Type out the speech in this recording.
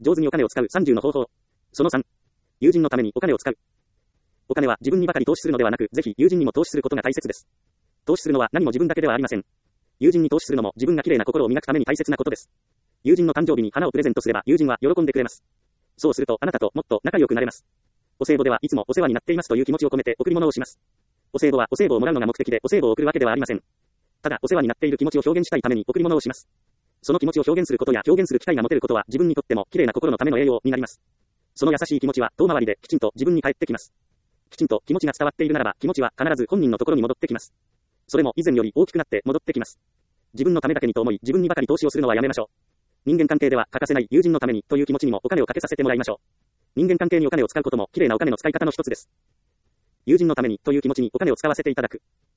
上手にお金を使う30の方法。その3、友人のためにお金を使う。お金は自分にばかり投資するのではなく、ぜひ友人にも投資することが大切です。投資するのは何も自分だけではありません。友人に投資するのも自分が綺麗な心を磨くために大切なことです。友人の誕生日に花をプレゼントすれば友人は喜んでくれます。そうするとあなたともっと仲良くなれます。お歳暮ではいつもお世話になっていますという気持ちを込めて贈り物をします。お歳暮はお歳暮をもらうのが目的でお歳暮を贈るわけではありません。ただお世話になっている気持ちを表現したいために贈り物をします。その気持ちを表現することや表現する機会が持てることは自分にとっても綺麗な心のための栄養になります。その優しい気持ちは遠回りできちんと自分に返ってきます。きちんと気持ちが伝わっているならば気持ちは必ず本人のところに戻ってきます。それも以前より大きくなって戻ってきます。自分のためだけにと思い自分にばかり投資をするのはやめましょう。人間関係では欠かせない友人のためにという気持ちにもお金をかけさせてもらいましょう。人間関係にお金を使うことも綺麗なお金の使い方の一つです。友人のためにという気持ちにお金を使わせていただく。